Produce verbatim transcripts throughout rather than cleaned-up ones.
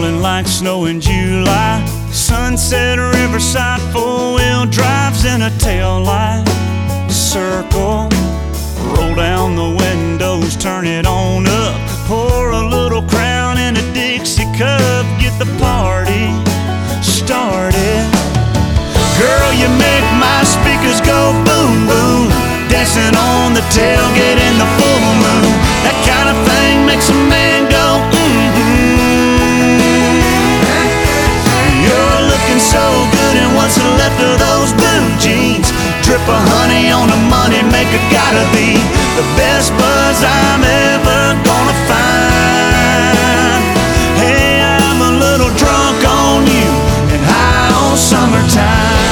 falling like snow in July. Sunset Riverside, four-wheel drives in a tail light. Circle, roll down the windows, turn it on up. Pour a little Crown in a Dixie cup, get the party started. Girl, you make my speakers go boom, boom. Dancing on the tailgate in the full moon. That kind of thing makes a man go mm-hmm. You're looking so good in what's left of those blue jeans. Drip of honey on the money maker, gotta be the best buzz I'm ever gonna find. Hey, I'm a little drunk on you and high on summertime.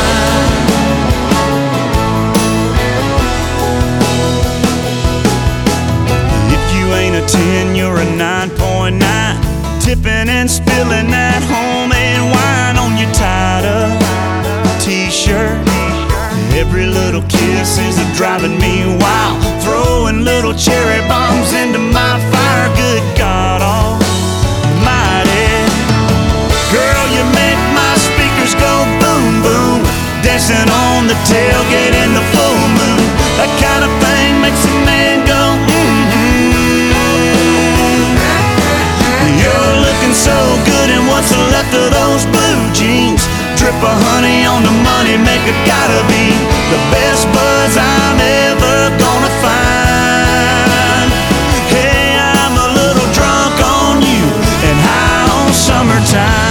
If you ain't a ten, you're a nine point nine. Tipping and spilling that homemade wine on your tied-up t-shirt. Every little kiss is a driving me wild. Throwing little cherry bombs into my fire. Good God almighty. Girl, you make my speakers go boom, boom. Dancing on the tailgate in the full moon. That kind of thing makes a man go mm-hmm. You're looking so good in what's left of those blue jeans. Drip of honey on the money maker, gotta be the best buzz I'm ever gonna find. Hey, I'm a little drunk on you and high on summertime.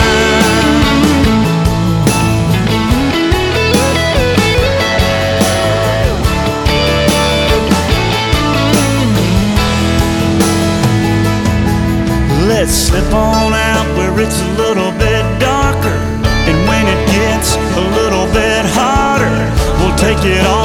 Let's slip on out where it's a little bit darker. And when it gets a little bit hotter, we'll take it all